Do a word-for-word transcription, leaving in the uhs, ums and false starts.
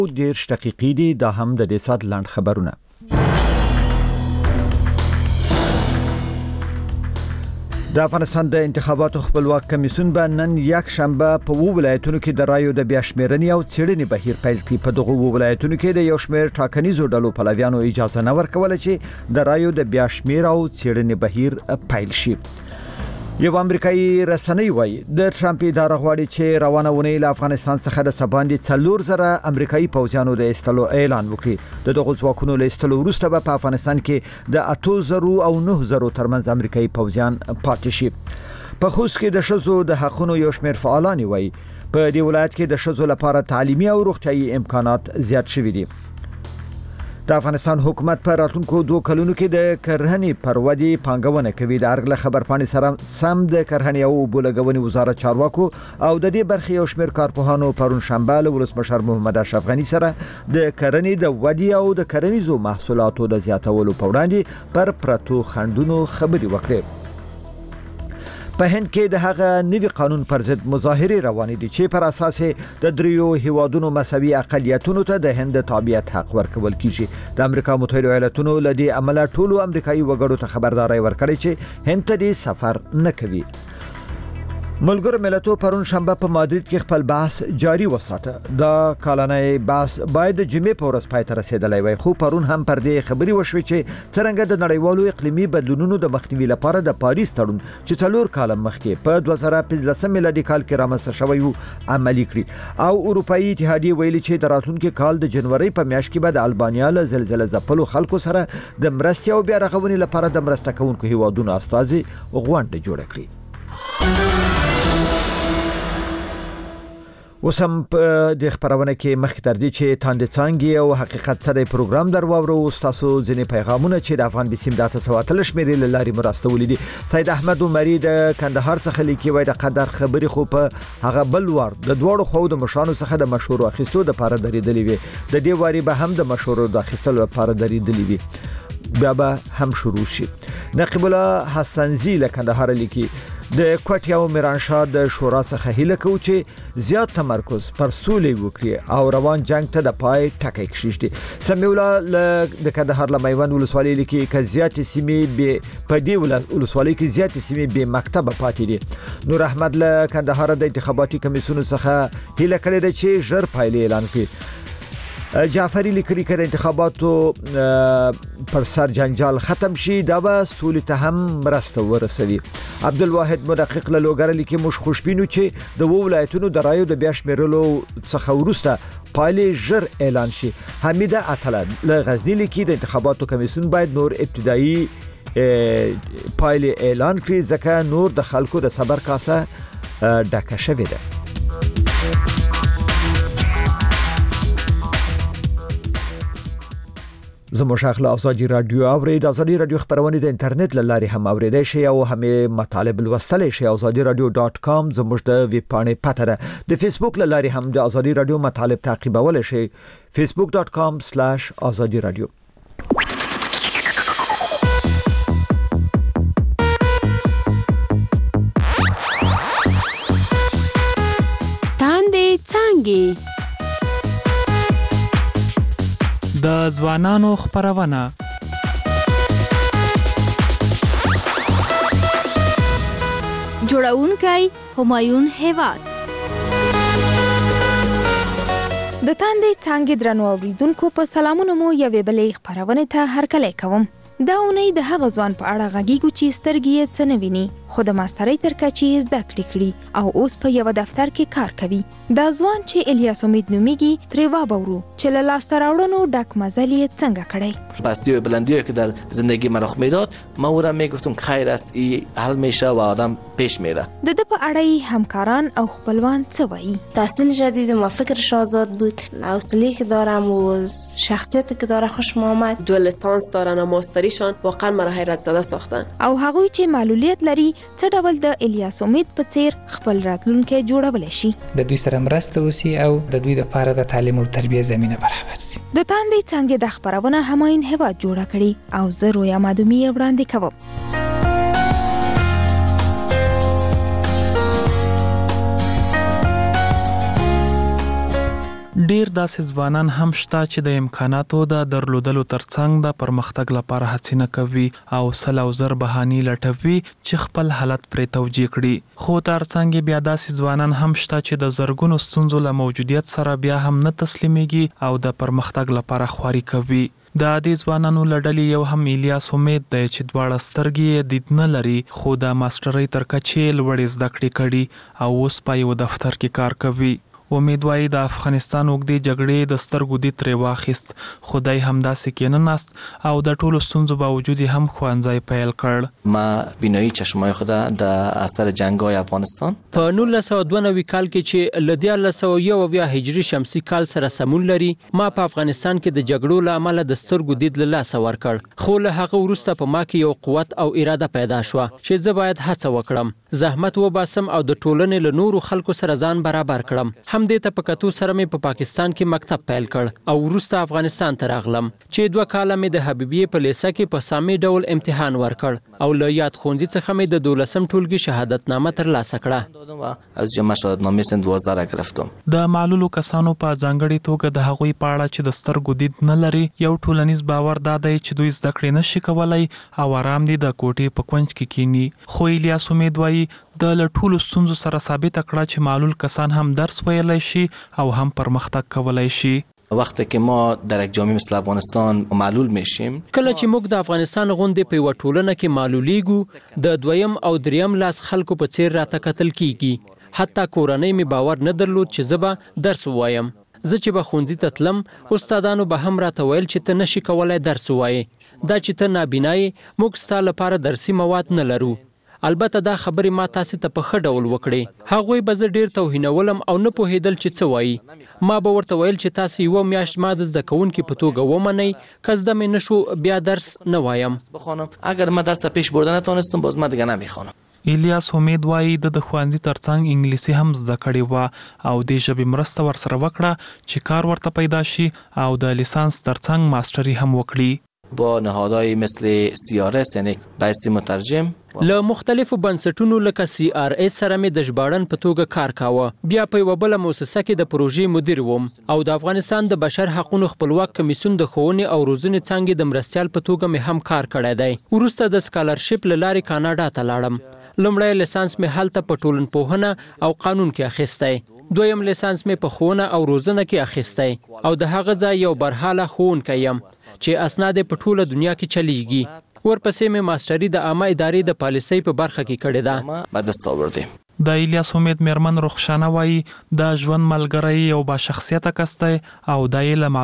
دیرش دقیقې دي. دا هم د دې سات لاند خبرونه. د افغانستان د انتخاباتو خپلواک کمیسیون به نن یک شنبه په وو ولایتونو کې د رایو د بیا شمیرنې او څېړنې بهیر پیل کړي. په دغه وو ولایتونو کې د یو شمېر ټاکنیزو ډلو پلویانو اجازه نه ورکوله چې د رایو د بیا شمیر او څېړنې بهیر پیل شي. یو امریکایي رسنۍ وایي د ټرمپ اداره غواړي چې روانه ونې له افغانستان څخه د سباندې څلور زره امریکایي پوځیانو د ایستلو اعلان وکړي. د دغو ځواکونو له ایستلو وروسته به په افغانستان کې د اتو زرو او نه زرو ترمنځ امریکایي پوځیان پاتې شي. په خوست کې د ښځو د حقونو یو شمېر فعالان وایي په دې ولایت کې د ښځو لپاره تعلیمي او روغتیايي امکانات زیات شوي دي. د افغانستان حکومت په راتلونکو دوه کلونو کې د کرهنې پر ودې پانګونه کوي. د ارګله خبرپاڼې سره سم د کرهنې او بولګونې وزارت چارواکو او د دې برخې یو شمېر کارپوهانو پرون شنبه له ولسمشر محمد اشرف غني سره د کرهنې د ودې او د کرنیزو محصولاتو د زیاتولو په وړاندې پر پرتو خندونو خبري وکړي. په هند کې د هغه نوي قانون پر ضد مظاهره روانې دي چې پر اساس د دریو هیوادونو مساوي اقلیتونو ته د هند تابعیت حق ورکول کیږي. د امریکا متحده ایالاتونو له دې عمله ټولو امریکایي وګړو ته خبرداري ورکړې چې هند ته دې سفر نه کوي. ملګرو ملتونو پرون شنبه په مادرید کې خپل بحث جاری وساته. دا کالنۍ بحث باید د جمعې په ورځ پای ته رسیدلی وای، خو پرون هم پر دې خبري وشوي چې څرنګه د نړیوالو اقلیمي بدلونونو د مخنیوي لپاره د پاریس تړون چې څلور کال مخکې په دوه زره پنځلس میلادي کال کې رامنځته شوی وو عملي کړی او اروپאי اتحادیه ویلي چې د راتلونکي کال د جنوري په میاشت کې به د البانیا له زلزلې ځپلو خلکو سره د مرستې او بیا رغونې لپاره د مرسته کوونکو هیوادونو استازي غونډه جوړه کړي. وسم د خبرونه کې مخکې تر دې چې تاند څنګه او حقیقت سره پروګرام درواورو تاسو ځینې پیغامونه چې د افغان بسیم د تاسو واتل شمیرې لاري مرستولې دي. سید احمد عمری د کندهار څخه لیکي وای د قدر خبري خو په هغه بل ور د دوړو خو د مشانو څخه د مشورو اخیستو د لپاره درېدلې وي. د دې واري به هم د مشورو د اخیستلو لپاره درېدلې وي. بیا به هم شروع شي. نقیب الله حسنزی له کندهار لیکي د کوټیا او میرانشاه د شورا څخه هیله کوي چې زیات تمرکز پر سولې وکړي او روان جنگ ته د پای ټکی کښیږدي. سمیع الله د کندهار له میوند ولسوالۍ لیکي ک زیات سیمې به په دې ولسوالۍ کې زیات سیمې به مکتب پاتې دي. نور احمد له کندهار د انتخاباتي کمیسیون څخه هیله کړې ده چې ژر پایلې اعلان کړي. جعفری لیکلي کړي انتخاباتو پر سر جنجال ختم شي دا به سولې ته هم مرسته ورسوي. عبدالواحد مدقق له لوګر لیکي موږ خوشبینو چې د ولایتونو د رایو د بیا شمیرلو څخه ورسته پایلې ژر اعلان شي. حمیده اتله له غزنی لیکي د انتخاباتو کمیسیون باید نور ابتدایي پایلې اعلان کړي ځکه نور د خلکو د صبر کاسه ډکه شوې ده. زموږ خپل ازادي رادیو اورید ازادي رادیو خبرونه د انټرنیټ لاري هم اوریدای شي او هم مطالب لوستلای شي. ازادي رادیو ډاټ کام زموږ د ویب پاڼې پته ده. د فیسبوک لاري هم د ازادي رادیو مطالب تعقیبولای شي. فیسبوک ډاټ کام سلاش ازادي رادیو. تاندې څنګه د ځوانانو خبرونه جوړونکي همایون هیواد د تاندې څنګه درنو اوریدونکو په سلامونو مو یوې بلې خبرونه ته هرکلی کوم. دا اونۍ د هغه ځوان په اړه غږیږو چې سترګې یې څه نه ویني خو د ماسترۍ تر کچې زده کړې کړي او اوس په یو دفتر کې کار کوي. دا ځوان چې الیاس امید نومیږي ترې وابورو چې له لاسته راوړنو ډک مزل یې څنګه کړی. پستی و بلندی که در زندگی من رخ میداد ما او را میگفتم خیر است این حل میشه و آدم پیش میره. د ده په اړه همکاران او خپلوان څه وایي؟ تحصیل جدیدم و فکرش آزاد بود. حوصله‌ای که دارم و شخصیتی که داره خوشم آمد. دو لیسانس دارن و ماستریشان واقعا مرا حیرت زده ساختن. او هغوی چې معلولیت لري څه ډول د الیاس امید په څیر خپل راتلونکی جوړولی شي. د دوی سره مرسته وسی او د دوی لپاره د تعلیم او تربیه زمینه برابر شي. د تاندې څنګه د خبرونه همایون هیواد جوړه کړي او زه رویا مادومی وړاندې کوم. ډیر داسې ځوانان هم شته چې د امکاناتو د درلودلو ترڅنګ د پرمختګ لپاره هڅې نه کوي او سل او زر بهانې لټوي چې خپل حالت پرې توجیه کړي. خو ترڅنګ بیا داسې ځوانان هم شته چې د زرګونو ستونزو له موجودیت سره بیا هم نه تسلیمیږي او د پرمختګ لپاره خواري کوي. د دې ځوانانو له ډلې یو هم الیاس امید دی چې دواړه سترګې یې دید نه لري خو د ماسټرۍ تر کچې لوړې زده کړې کړي او اوس په یو دفتر کې کار کوي. امید وایي د افغانستان اوږدې جګړې د سترګو دید ترې واخیست خو دی همداسې کېنناست او د ټولو ستونزو باوجود هم ښوونځی پیل کړ. ما بینایی چشمای خود د اثر جنگ‌های افغانستان په نولس سوه دوه نوي کال کې چې له دیارلس سوه یو اویا هجري شمسي کال سره سمون لري ما په افغانستان کې د جګړو له امله د سترګو دید له لاسه ورکړ خو له هغه وروسته په ما کې یو قوت او اراده پیدا شوه چې زه باید هڅه وکړم زحمت وباسم او د ټولنې له نورو خلکو سره ځان برابر کړم. همدې ته په کتو سره مې په پاکستان کې مکتب پیل کړ او وروسته افغانستان ته راغلم چې دوه کاله مې د حبیبیې په لیسه کې په سامي ډول امتحان ورکړ او له یاد ښوونځي څخه مې د دولسم ټولګي شهادتنامه ترلاسه کړه. از جمع شهادتنامه سن دوازده را گرفتم. د معلولو کسانو په ځانګړي توګه د هغوی په اړه چې د سترګو دید نه لري یو ټولنیز باور دا دی چې دوی زده کړې نشي کولای او آرام دي د کوټې په کونج کې کینی. خو الیاس امید وایي د له ټولو ستونزو سره ثابته کړه چې معلول کسان هم درس ویلی شي او هم پرمختګ کولی شي. وقتی که ما در یک جامعه مثل افغانستان معلول میشیم کله چې موږ د افغانستان غوندې په یوه ټولنه کې معلولیږو د دویم او دریم لاس خلکو په څیر راته کتل کیږي. حتی کورنۍ مې باور نه درلود چې زه به درس ووایم. زه چې به ښوونځي ته تلم استادانو به هم راته ویل چې ته نشي کولی درس ووایې دا چې ته نابینا یې موږ ستا لپاره درسي مواد نه لرو. البته دا خبرې ما تاسې ته په ښه ډول وکړې. هغوی به زه ډېر توهینولم او نه پوهېدل چې څه وایي. ما به ورته ویل چې تاسې یوه میاشت ما د زده کوونکي په توګه ومنئ که زده مې نه شو بیا درس نه وایم. اگر ما درس پیش برده نتونستم باز ما دیگه نمیخوانم. الیاس امید وایي د ښوونځي ترڅنګ انګلیسي هم زده کړې وه او دې ژبې مرسته ورسره وکړه چې کار ورته پیدا شي او د لیسانس ترڅنګ ماسټري هم وکړي. با نهادهای مثل سی آر اس یعنی بایستی مترجم له مختلفو بنسټونو لکه سی آر اس سره مې د ژباړن په توګه کار کاوه. بیا په یوه بله موسسه کې د پروژې مدیر وم او د افغانستان د بشر حقونو خپلواک کمیسیون د ښوونې او روزنې څانګې د مرستیال په توګه مې هم کار کړی دی. وروسته د سکالرشپ له لارې کاناډا ته لاړم. لومړی لیسانس مې هلته په ټولنپوهنه او قانون کې اخیستی. دویم لیسانس مې په ښوونه او روزنه کې اخیستی او د هغه ځای یو برحاله ښوونکی یم چې اسناد په ټوله دنیا کې چلیږي. ورپسې مې ماسټري د عامه ادارې د پالیسۍ په برخه کې کړې ده. به دست آوردیم. د الیاس امید میرمن رخشانه وایي د ژوند ملګری یو با شخصیته کس دی او د یې له